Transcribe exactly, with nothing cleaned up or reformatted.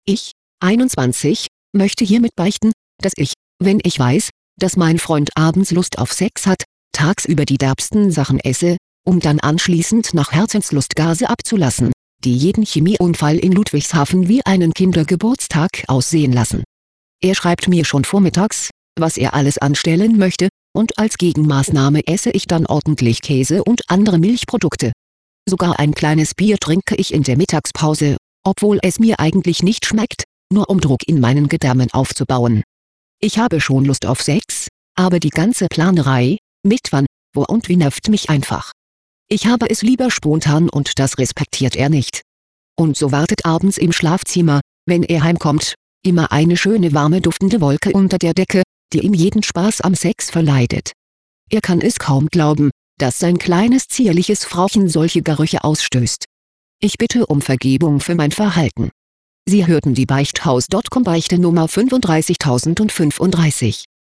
Ich, einundzwanzig, möchte hiermit beichten, dass ich, wenn ich weiß, dass mein Freund abends Lust auf Sex hat, tagsüber die derbsten Sachen esse, um dann anschließend nach Herzenslust Gase abzulassen, die jeden Chemieunfall in Ludwigshafen wie einen Kindergeburtstag aussehen lassen. Er schreibt mir schon vormittags, was er alles anstellen möchte, und als Gegenmaßnahme esse ich dann ordentlich Käse und andere Milchprodukte. Sogar ein kleines Bier trinke ich in der Mittagspause, obwohl es mir eigentlich nicht schmeckt, nur um Druck in meinen Gedärmen aufzubauen. Ich habe schon Lust auf Sex, aber die ganze Planerei, mit wann, wo und wie nervt mich einfach. Ich habe es lieber spontan und das respektiert er nicht. Und so wartet abends im Schlafzimmer, wenn er heimkommt, immer eine schöne warme duftende Wolke unter der Decke, die ihm jeden Spaß am Sex verleidet. Er kann es kaum glauben, dass sein kleines zierliches Frauchen solche Gerüche ausstößt. Ich bitte um Vergebung für mein Verhalten. Sie hörten die Beichthaus Punkt com Beichte Nummer fünfunddreißigtausendfünfunddreißig.